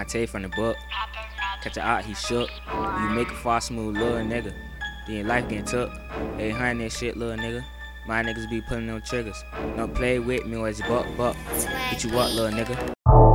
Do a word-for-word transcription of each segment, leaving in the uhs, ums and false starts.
My tape from the book. Catch a out, he shook. You make a fall smooth, little nigga. Then your life getting took. eight hundred shit, little nigga. My niggas be pulling them triggers. Don't play with me, or it's buck, buck. Hit you up, little nigga.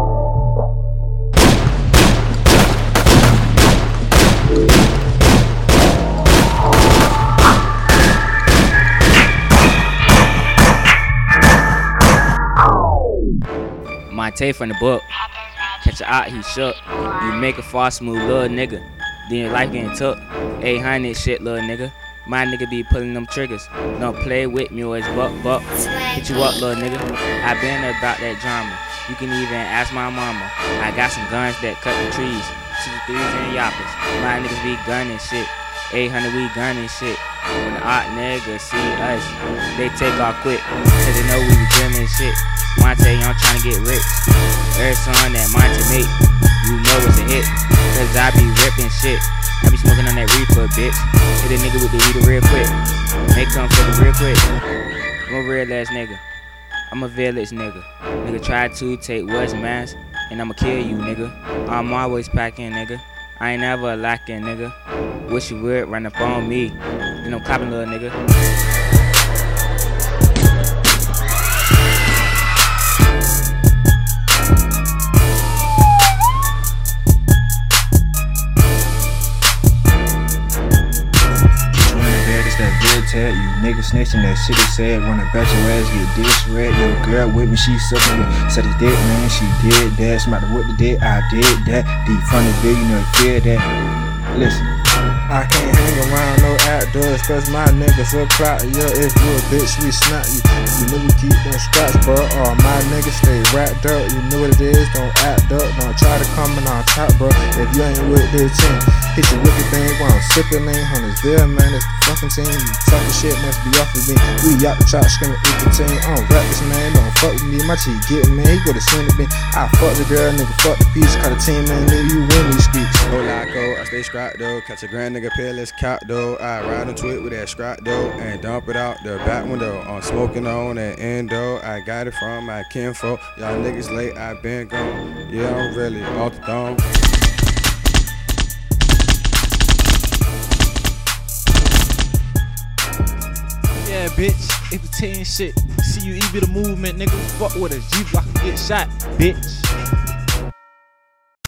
My tape from the book. Catch a out, he shook. You make a fall smooth, little nigga. Then your life getting took. eight hundred shit, little nigga. My nigga be pulling them triggers. Don't play with me, or it's buck, buck. Hit you up, little nigga. I been about that drama. You can even ask my mama. I got some guns that cut the trees. Two threes and yappers. My niggas be gunning shit. eight hundred we gunning shit. When the odd niggas see us, they take off quick. Cause they know we be drilling shit. Monte, I'm tryna get rich. Every song that Monte make, you know it's a hit. Cause I be ripping shit. I be smoking on that reefer, bitch. Hit a nigga with the heater real quick. Make come for the real quick. I'm a real ass nigga. I'm a village nigga. Nigga try to take what's mask, and I'ma kill you, nigga. I'm always packing, nigga. I ain't never lacking, nigga. Wish you would run up on me. Then I'm clapping, little nigga. You niggas snitching, that shit is sad. Running back your ass, get disrespect. Your girl with me, she sucking me. Said it's dead, man, she did that. Smacked the whip the dick, I did that. Deep funny bill, you know you feel that. Listen, I can't hang around no outdoors, cause my niggas so clout. Yeah, if you a bitch, we snap you. You know we keep them scraps, bro. All my niggas stay wrapped up. You know what it is, don't act up. Don't try to come in on top, bro. If you ain't with this team, hit you with the thing while I'm sipping in Huntersville, man. It's the fucking team. You talking shit must be off of me. We out the trap screaming eighteen. I don't rap this, man. Don't fuck with me. My cheek getting me. He go to swing with me. I fuck the girl, nigga. Fuck the piece. Call the team, man. Nigga, you win these streets. Go Laco, I stay scrap though. Catch a grand nigga peerless cop though. I ride into it with that scrap though and dump it out the back window. I'm smoking on that endo. I got it from my kinfolk. Y'all niggas late, I been gone. Yeah, I'm really off the dome. Yeah, bitch. eight for ten shit. See you, E be the movement, nigga. Fuck with a G block and get shot, bitch.